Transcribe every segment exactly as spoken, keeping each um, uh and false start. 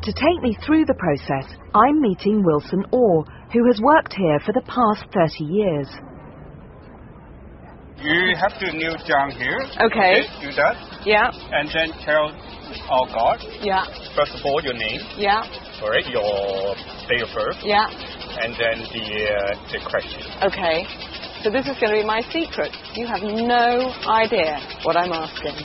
To take me through the process, I'm meeting Wilson Orr, who has worked here for the past thirty years. You have to kneel down here. Okay. Okay, do that. Yeah. And then tell our God, Yeah. first of all, your name, Yeah. all right, your date of birth, Yeah. and then the, uh, the question. Okay. So this is going to be my secret. You have no idea what I'm asking.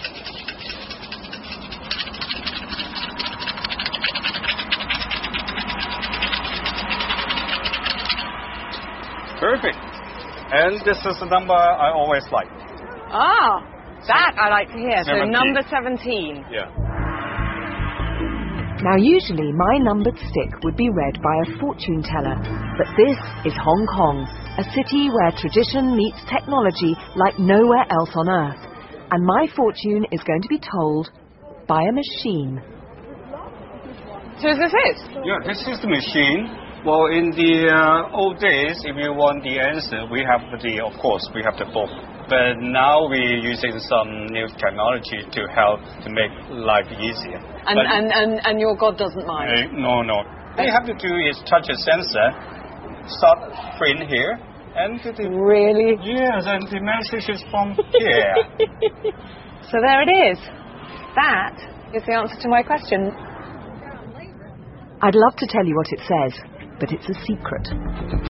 Perfect. And this is the number I always like. Ah, that I like to hear. So seventeen. number seventeen. Yeah. Now usually my numbered stick would be read by a fortune teller, but this is Hong Kong, a city where tradition meets technology like nowhere else on earth. And my fortune is going to be told by a machine. So is this it? Yeah, this is the machine. Well, in the uh, old days, if you want the answer, we have the, of course, we have the book. But now we're using some new technology to help to make life easier. And But, and, and, and your God doesn't mind? uh, no, no. All you have to do is touch a sensor, start print here, and the, Really? yes, and the message is from here. So there it is. That is the answer to my question. I'd love to tell you what it says, but it's a secret.